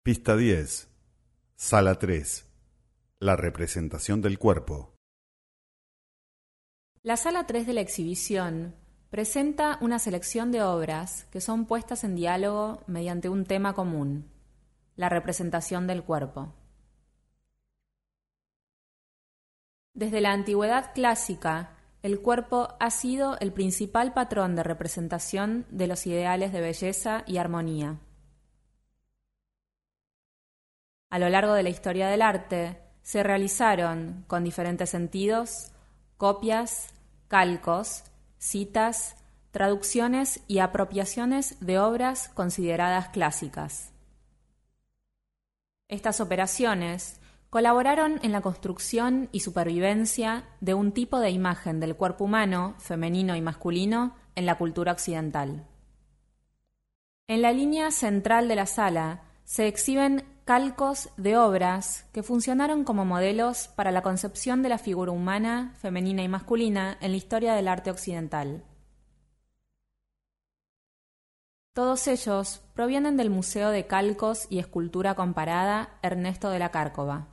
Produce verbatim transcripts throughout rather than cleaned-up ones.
Pista diez. Sala tres. La representación del cuerpo. La sala tres de la exhibición presenta una selección de obras que son puestas en diálogo mediante un tema común, la representación del cuerpo. Desde la antigüedad clásica, el cuerpo ha sido el principal patrón de representación de los ideales de belleza y armonía. A lo largo de la historia del arte, se realizaron, con diferentes sentidos, copias, calcos, citas, traducciones y apropiaciones de obras consideradas clásicas. Estas operaciones colaboraron en la construcción y supervivencia de un tipo de imagen del cuerpo humano, femenino y masculino, en la cultura occidental. En la línea central de la sala se exhiben calcos de obras que funcionaron como modelos para la concepción de la figura humana, femenina y masculina en la historia del arte occidental. Todos ellos provienen del Museo de Calcos y Escultura Comparada Ernesto de la Cárcova.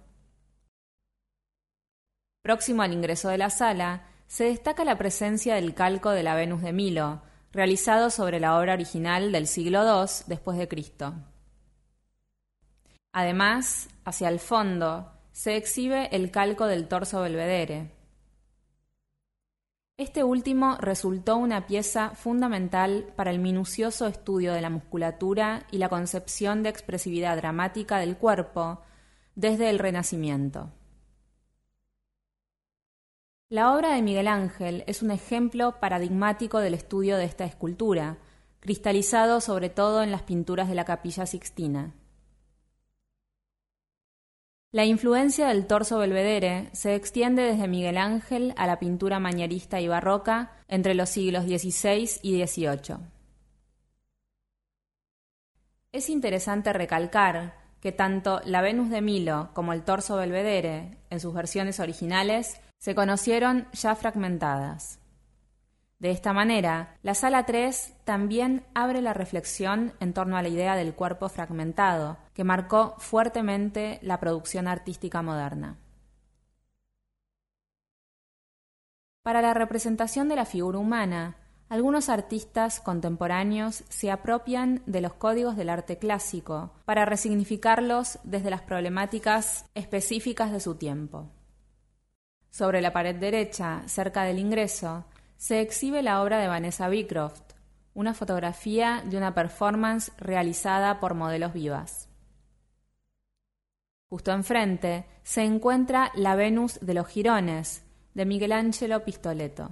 Próximo al ingreso de la sala, se destaca la presencia del calco de la Venus de Milo, realizado sobre la obra original del siglo dos después de Cristo. Además, hacia el fondo, se exhibe el calco del torso Belvedere. Este último resultó una pieza fundamental para el minucioso estudio de la musculatura y la concepción de expresividad dramática del cuerpo desde el Renacimiento. La obra de Miguel Ángel es un ejemplo paradigmático del estudio de esta escultura, cristalizado sobre todo en las pinturas de la Capilla Sixtina. La influencia del torso Belvedere se extiende desde Miguel Ángel a la pintura manierista y barroca entre los siglos dieciséis y dieciocho. Es interesante recalcar que tanto la Venus de Milo como el torso Belvedere, en sus versiones originales, se conocieron ya fragmentadas. De esta manera, la sala tres también abre la reflexión en torno a la idea del cuerpo fragmentado, que marcó fuertemente la producción artística moderna. Para la representación de la figura humana, algunos artistas contemporáneos se apropian de los códigos del arte clásico para resignificarlos desde las problemáticas específicas de su tiempo. Sobre la pared derecha, cerca del ingreso, se exhibe la obra de Vanessa Beecroft, una fotografía de una performance realizada por modelos vivas. Justo enfrente se encuentra la Venus de los Girones, de Michelangelo Pistoletto.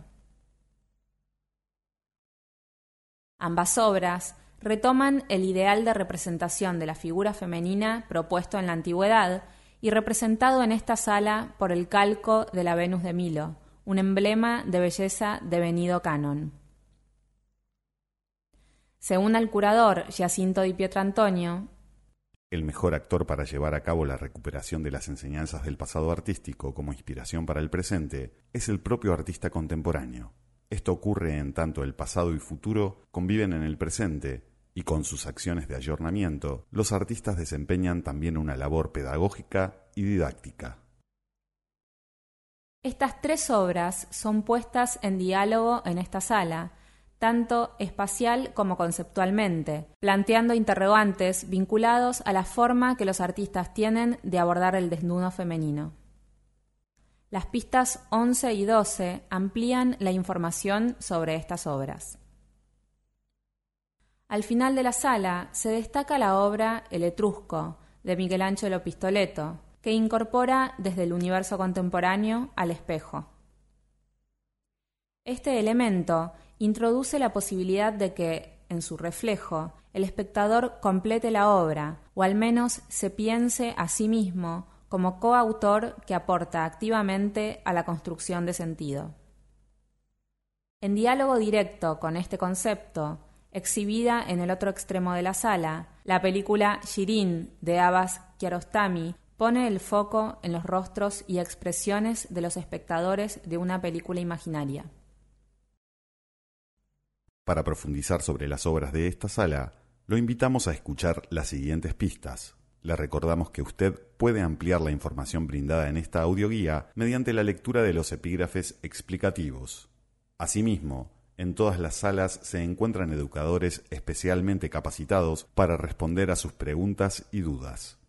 Ambas obras retoman el ideal de representación de la figura femenina propuesto en la antigüedad y representado en esta sala por el calco de la Venus de Milo, un emblema de belleza devenido canon. Según el curador Giacinto Di Pietrantonio, el mejor actor para llevar a cabo la recuperación de las enseñanzas del pasado artístico como inspiración para el presente es el propio artista contemporáneo. Esto ocurre en tanto el pasado y futuro conviven en el presente, y con sus acciones de ayornamiento, los artistas desempeñan también una labor pedagógica y didáctica. Estas tres obras son puestas en diálogo en esta sala, tanto espacial como conceptualmente, planteando interrogantes vinculados a la forma que los artistas tienen de abordar el desnudo femenino. Las pistas once y doce amplían la información sobre estas obras. Al final de la sala se destaca la obra El Etrusco, de Michelangelo Pistoletto, que incorpora desde el universo contemporáneo al espejo. Este elemento introduce la posibilidad de que, en su reflejo, el espectador complete la obra, o al menos se piense a sí mismo como coautor que aporta activamente a la construcción de sentido. En diálogo directo con este concepto, exhibida en el otro extremo de la sala, la película Shirin de Abbas Kiarostami pone el foco en los rostros y expresiones de los espectadores de una película imaginaria. Para profundizar sobre las obras de esta sala, lo invitamos a escuchar las siguientes pistas. Le recordamos que usted puede ampliar la información brindada en esta audioguía mediante la lectura de los epígrafes explicativos. Asimismo, en todas las salas se encuentran educadores especialmente capacitados para responder a sus preguntas y dudas.